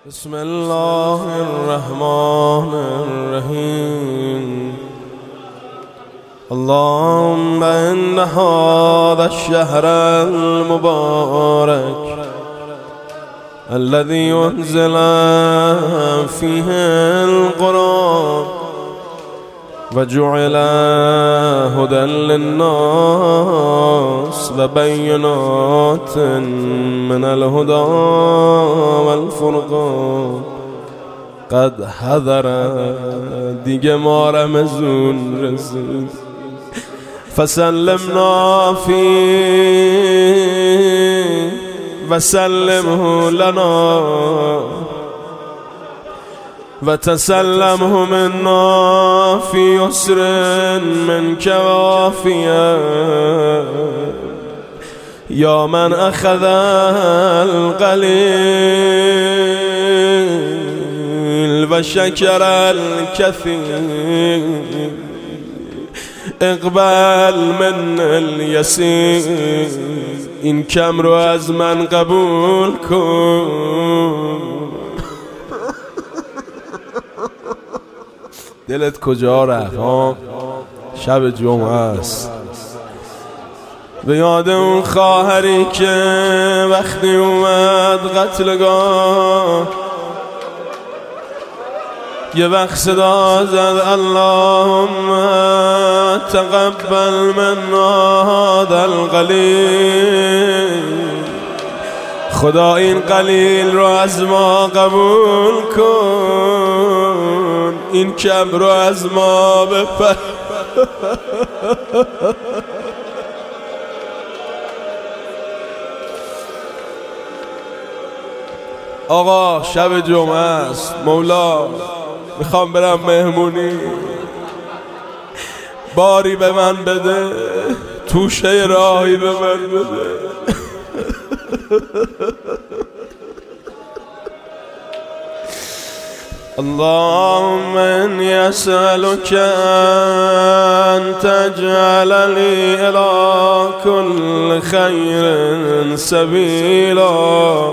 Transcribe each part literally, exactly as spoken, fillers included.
بسم الله الرحمن الرحيم. اللهم إن هذا الشهر المبارك الذي أنزل فيه القرآن وجعل هدى للناس وبينات من الهدى والفرقان قد حضر دیگه ما رمضان رسید فسلمنا فيه وسلمه لنا وتسلمه منا في يسر منك وعافية يا من أخذ القليل وشكر الكثير اقبل من اليسير این کم رو از من قبول کن. دلت کجا رفت ها؟ شب جمعه است. به یاد اون خواهری که وقتی اومد قتلگاه یه وقت صدا زد اللهم تقبل منا هذا القلیل، خدا این قلیل رو از ما قبول کن، این کم رو از ما بپر. آقا شب جمعه است، مولا میخوام برم مهمونی، باری به من بده، توشه راهی به من بده. اللهم إني أسألك أن تجعل لي إلى كل خير سبيلا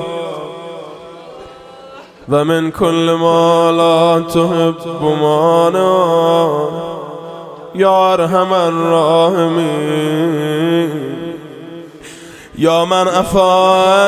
ومن كل ما لا تحب مانا يا أرحم الراحمين. یا من عفا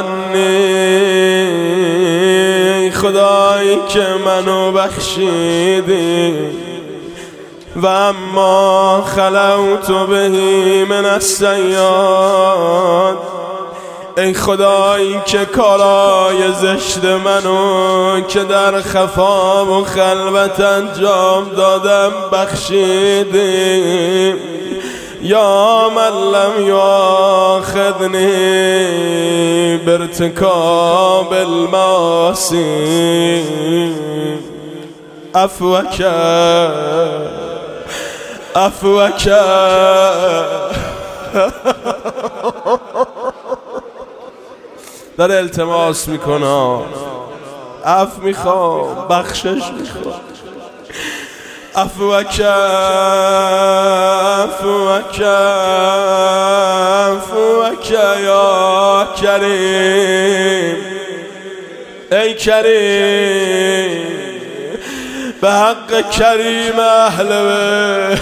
عنی، خدایی که منو بخشیدی و اما خلوت بهی من السیئات، ای خدایی که کارای زشت منو که در خفا و خلوت انجام دادم بخشیدی. یا من لم یؤاخذنی بارتکاب المعاصی عفوک عفوک. در التماس میکنم، عفو میخوام، بخشش میخوام. عفوک عفوک عفوک یا کریم، ای کریم به حق کریم اهل بیت.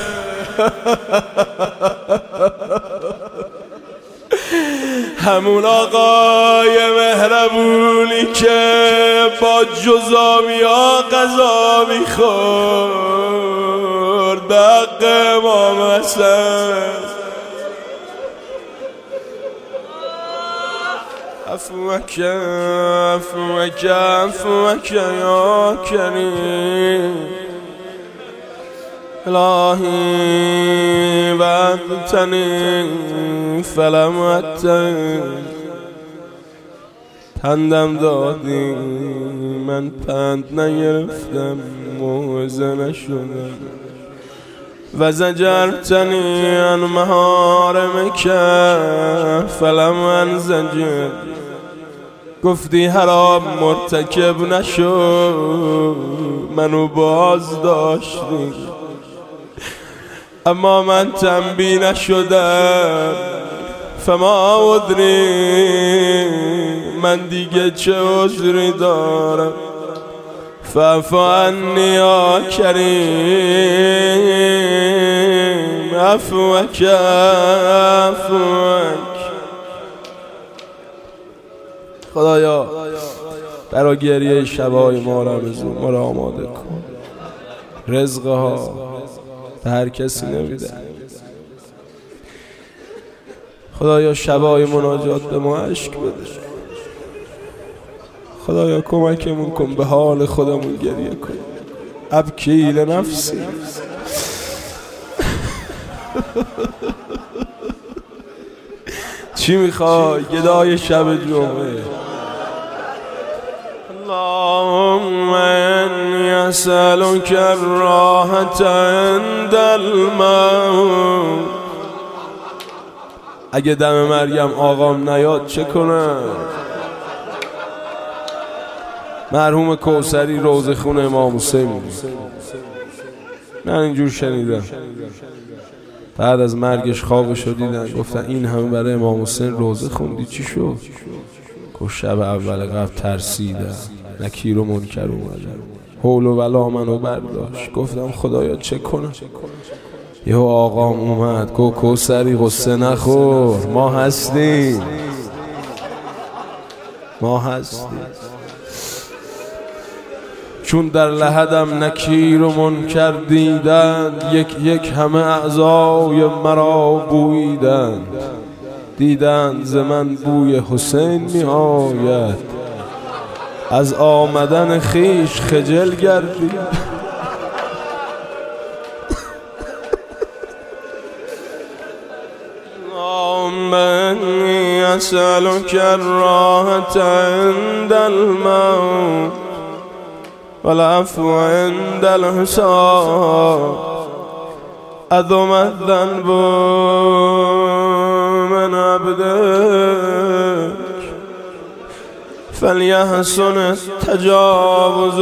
همون آقای مهربونی که با جزامی ها غذا میخورد به حق امام حسن. عفوک عفوک عفوک یا کریم. الهی وعدتنی فلم اتقی، پندم دادی من پند نگرفتم، موعظه نشدم. و زجرتنی عن محارمک فلم انزجر، گفتی حرام مرتکب نشو، منو باز داشتی، اما من تنبیه نشدم. فما ادری، من دیگه چه عذری دارم؟ فاعف عنی یا کریم عفوک عفوک. خدایا برای گریه شبای ما رمضان ما را آماده کن. رزقها به هر کسی نمیده. خدایا شبای مناجات به ما عشق بده. خدایا کمکمون کن به حال خودمون گریه کن. ابکی لنفسی. چی میخوای گدای شب جمعه؟ اللهم إني أسألك الراحة عند الموت. اگه دم مریم آقام نیاد چه کنم؟ مرحوم کوثری روزه خون امام حسین. من اینجور شنیدم بعد از مرگش خوابشو دیدن گفتن این همه برای امام حسین روزه خوندی چی شد؟ گفت شب اول قبل ترسیدم، نکیر و منکر اومدن، حول و ولا منو برداشت. گفتم خدایا چه کنم؟ یه آقام اومد گفت کوثری قصه نخور، ما هستیم، ما هستیم. چون در لحدم نکیر و منکر دیدند، یک یک همه اعضای مرا بویدند. دیدند ز من بوی حسین می آید، از آمدن خیش خجل گردید. اللهم إني أسألك الراحة عند الموت والعفو عند الحساب. عظم الذنب من عبدك فليحسن التجاوز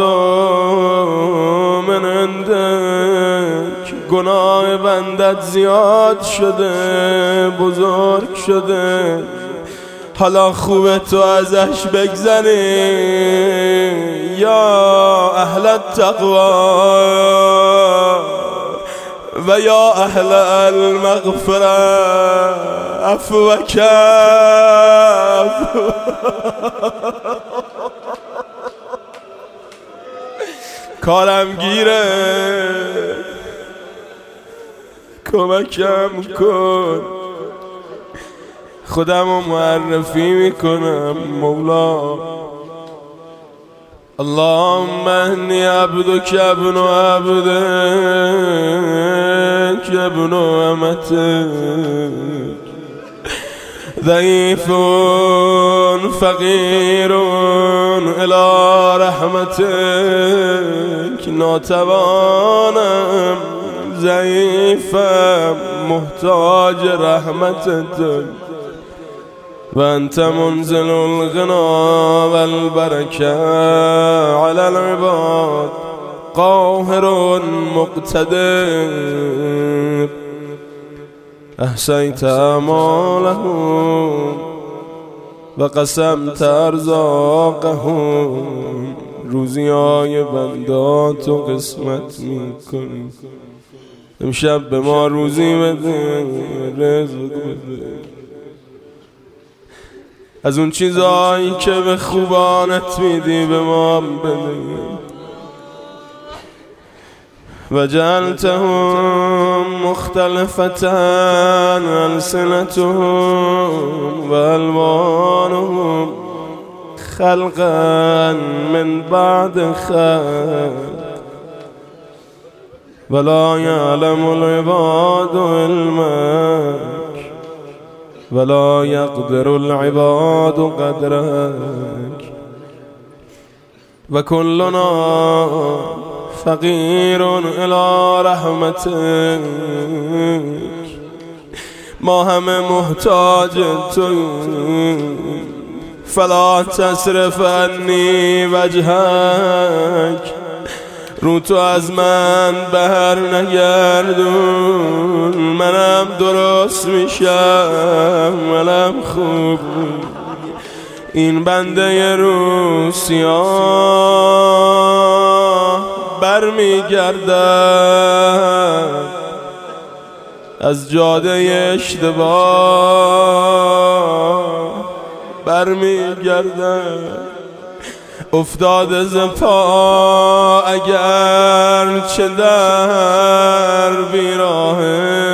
من عندك. گناه بندت زیاد شده، بزرگ شده، حالا خوبه تو ازش بگذری. یا اهل التقوی و یا اهل المغفره عفوک عفو. کارم گیره، کمکم کن، خودمو معرفی میکنم مولا. اللهم إني عبدك ابن عبدك ابن امتك ضعیف فقیر الى رحمتك. ناتوانم، ضعیفم، محتاج رحمتك. و انت منزل الغنا والبرکه على العباد، قاهر مقتدر. احصیت اعمالهم و قسمت ارزاقهم. روزیای بنداتو قسمت میکنی. امشب به ما روزی بده، رزق بده از اون چیزایی که به خوبانت میدی به ما بده. و جعلتهم مختلفة ألسنتهم و الوانهم خلقا من بعد خلق ولا يعلم العباد علمك ولا يقدر العباد قدرك. و كلنا فقیر الى رحمتك. ما همه محتاج توییم. فلا تصرف عنی وجهک. رو تو از من بهر نگردون. منم درست میشم، منم خوب. این بنده روسیان برمیگردد از جاده اشتباه برمیگردد افتاده ز پا اگر چه در بیراهه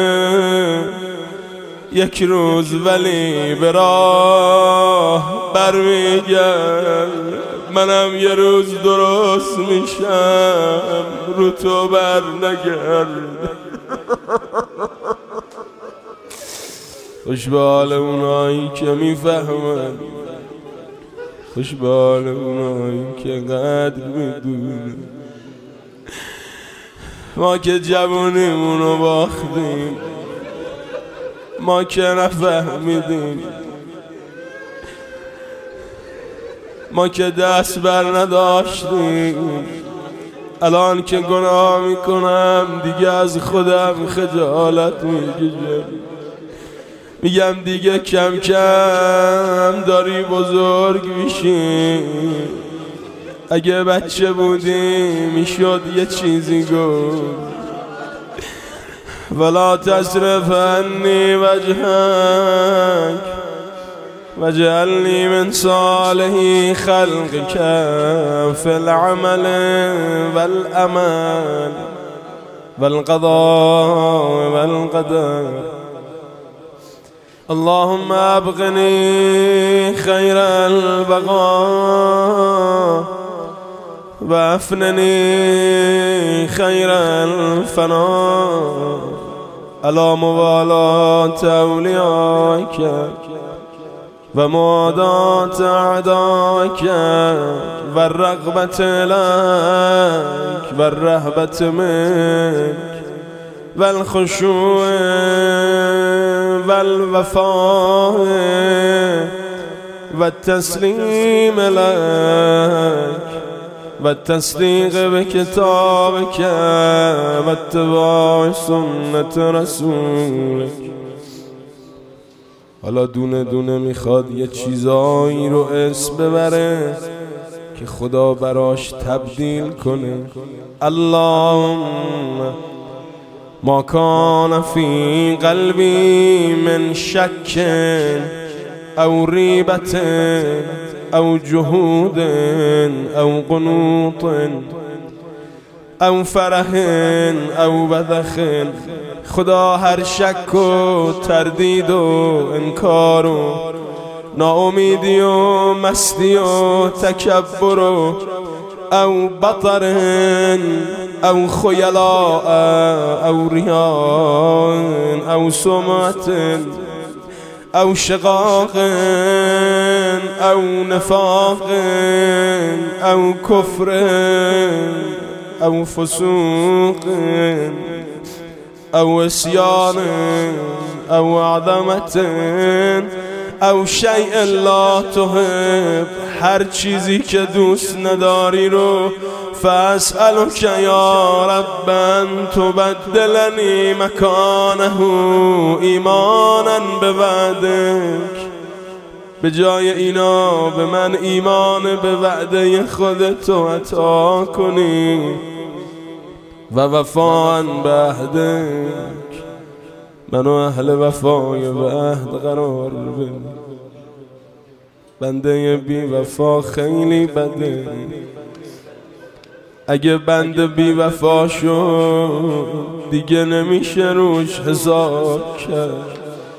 یک روز ولی به راه برمیگرد منم یه روز درست میشم رو تو بر نگرد خوش به حال اونایی که میفهمن خوش به حال اونایی که قدر میدونن ما که جوانیمونو باختیم ما که نفهمیدیم ما که دست بر نداشتیم الان که گناه میکنم دیگه از خودم خجالت میکشم میگم دیگه کم کم داری بزرگ میشی اگه بچه بودی میشد یه چیزی گفت ولا تصرف عنی وجهک وجعلنی من صالح خلقک فی العمل والعمل والقضاء والقدر اللهم ابقني خير البقاء وافنني خير الفناء على موالاة أوليائك ومعاداة أعدائك والرغبة لك والرهبة منك والخشوع والوفاء والتسليم لك والتصديق بكتابك واتباع سنة رسولك. حالا دونه دونه میخواد یه چیزایی رو اسم ببره که خدا براش تبدیل کنه. اللهم ما كان في قلبي من شك او ريبة او جهود او قنوط او فرح او بذخ، خدا هر شک و تردید و انکار و ناامیدی و مستی و تکبر و او بطر او خیلاء او ریاء او سمعت او شقاق او نفاق او کفر او فسوق او عصیان او عظمت او شیء لا تحب، هر چیزی که دوست نداری رو فاسألک یا رب ان تبدلنی مکانه ایمانا بوعدک، به جای اینا به من ایمان به وعده خودتو عطا کنی و وفاء بعهدک، منو اهل وفای و عهد قرار بده. بنده بی وفا خیلی بده، اگه بنده بی وفا شد دیگه نمیشه روش حساب کرد.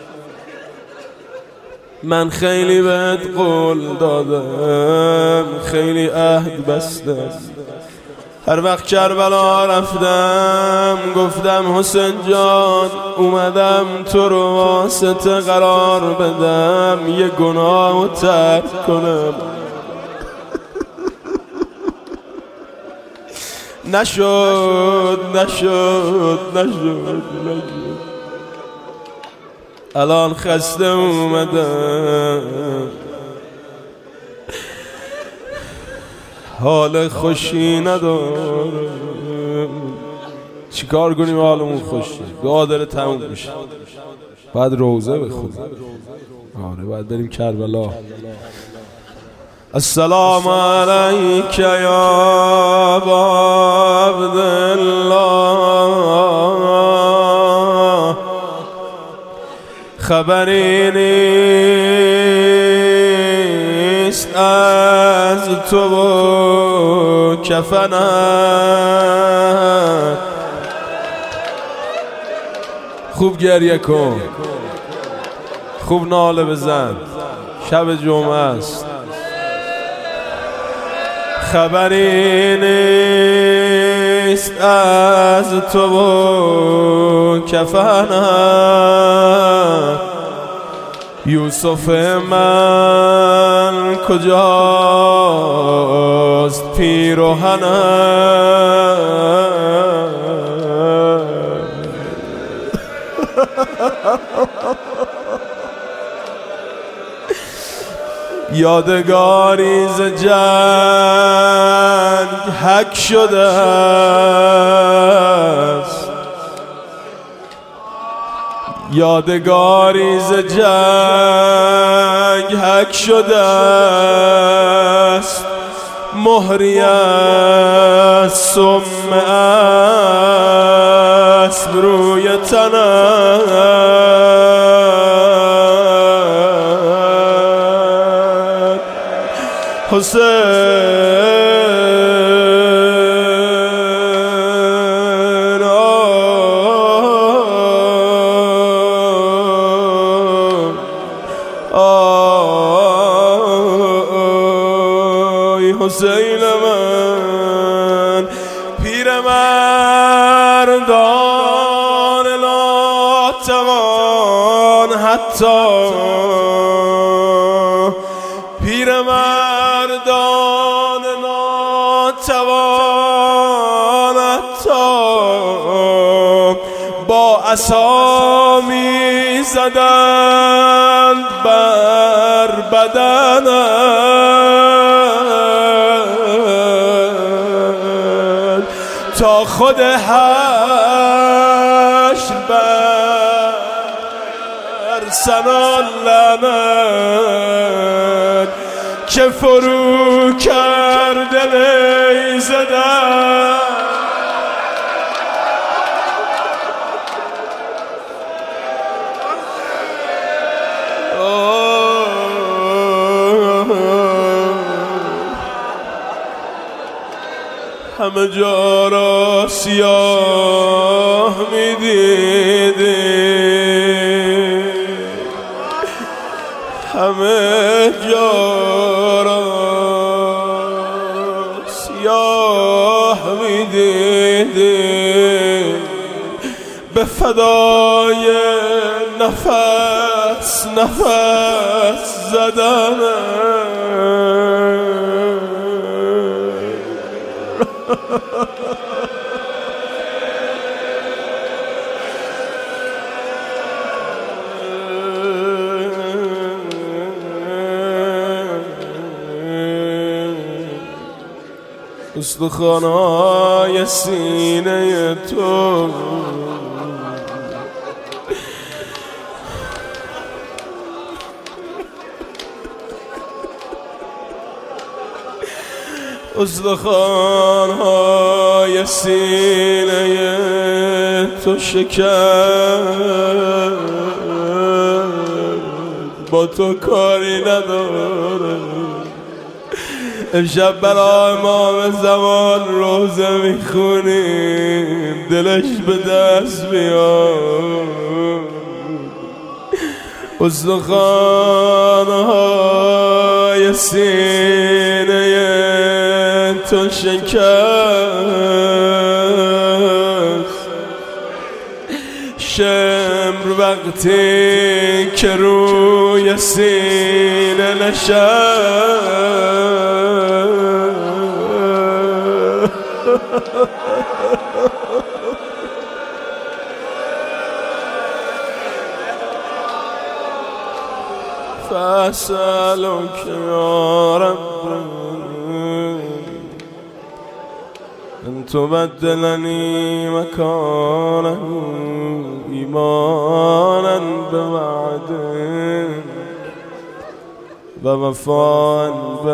من خیلی بهت قول دادم، خیلی عهد بستم، هر وقت کربلا رفتم گفتم حسین جان اومدم تو رو واسطه قرار بدم یه گناه رو ترک کنم. نشد نشد نشد نشد الان خسته اومدم، حال خوشی ندارم، چیکار کنیم حالمون خوشه؟ دعا داره تموم میشه، بعد روزه بخونیم. آره باید بریم کربلا. السلام علیک یا ابا خبری نیست از تو و کفنت. خوب گریه کن، خوب ناله بزن، شب جمعه است. خبری نیست از تو و کفنت. یوسف من کجاست پیرهنت؟ یادگاری ز جنگ حک شده است. یادگاری ز جنگ حک شده است. مهری از سم اسب روی تنت. حسین آی حسین من پیرمردان ناتوان حتی پیرمردان ناتوان حتی با عصا می زدند بر بدنت تا خود حشر بر سنان لعنت که فرو کرده نیزدن. همه جا را سیاه می دیدی، همه جا را سیاه می دیدی. به فدای نفس نفس زدن استخوان‌های سینه تو استخوان‌های سینه تو شکر با تو کاری نداره. امشب برای امام زمان روزه میخونیم، دلش به دست بیاد. استخوان‌های سینه تو شکست. شمر وقتی که روی سینه نشست فأسألك يا رب أن تبدلني مكانه إيمانا بوعدك ووفاء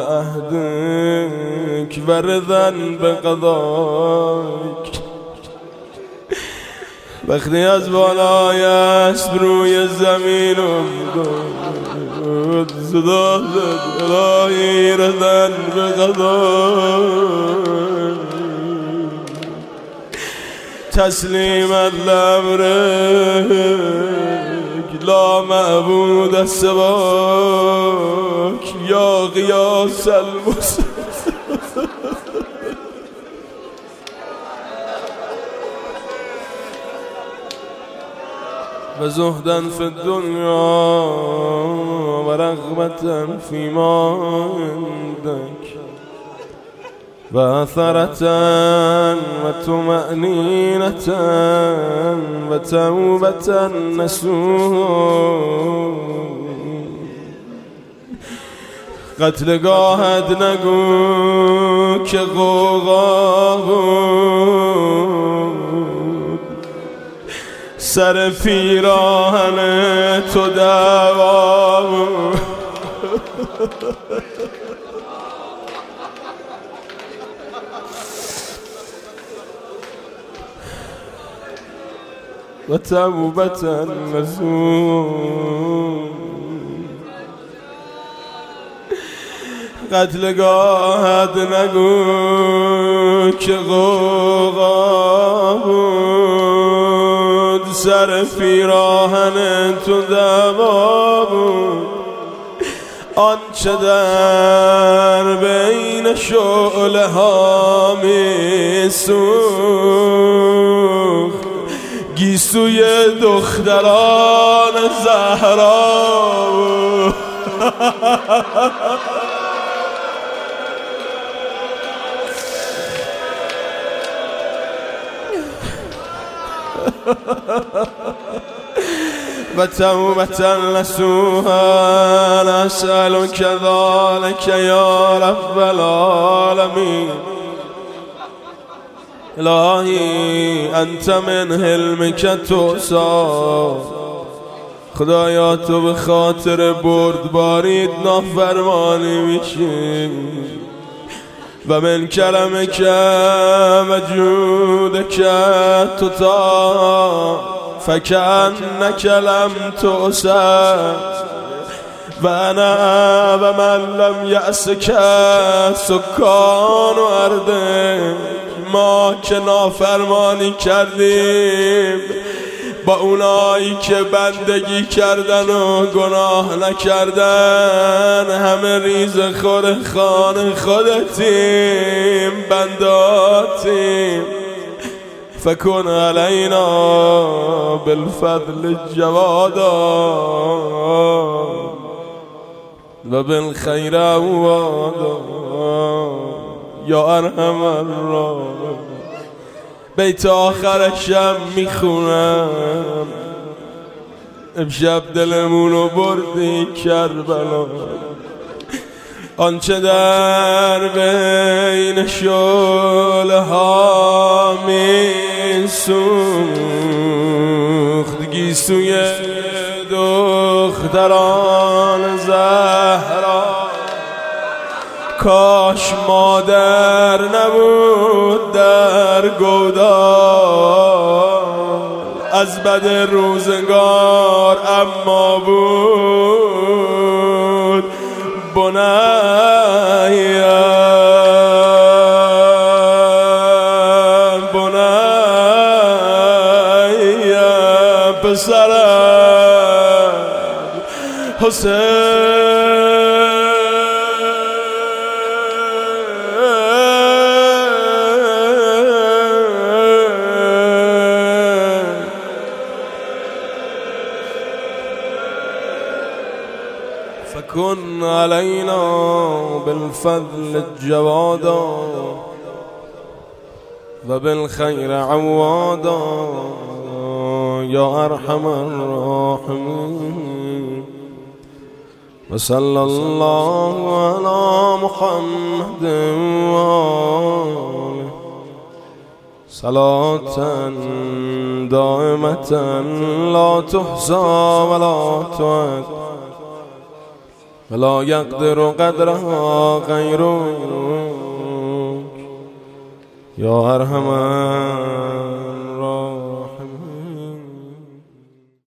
بعهدك ورضا بقضائك وقتی از بالای اسب روی زمین افتاد صدا زد الهی رسن به قضا تسلیمت لبرک لا معبود سواک یا قیاس المصطفی و زهدا فی الدنیا و رغبتا فیما عندک و اثرتا و طمأنینتا و توبتا نصوح قتلگاهت نگو که غوغا بود سر پیراهن تو دعوا بود و توبتا نصوح قتلگاهت نگو که غوغا بود سر پیراهن تو دعوا بود آنچه در بین شعله ها می سوخت گیسوی دختران زهرا بود و توبتا نصوحا نسألك ذلك یا رب العالمین الهی انت من حلمک توسا خدایا تو به خاطر بردباریت نافرمانی میشی و من کرمک و جودک تطاع فکأنک لم تؤسر و انا و من لم یأسک سکان و ارضک ما که نافرمانی کردیم با اونایی که بندگی کردن و گناه نکردن همه ریز خور خانه خودتیم بنداتیم فکن علینا بالفضل جوادا و بالخیر عوادا یا ارحم الراحمین بیت آخرشم میخونم امشب دلمونو بردی کربلا آنچه در بین شعله ها میسوخت گیسوی دختران زهرا کاش مادر نبود در گودال از بد روزگار اما بود بنیا بنیا پسرم حسین فكن علينا بالفضل جوادا وبالخير عوادا يا أرحم الراحمين وصلى الله على محمد وآله صلاة دائمة لا تحصى ولا تعد ولا يقدر قدرها غيرك يا أرحم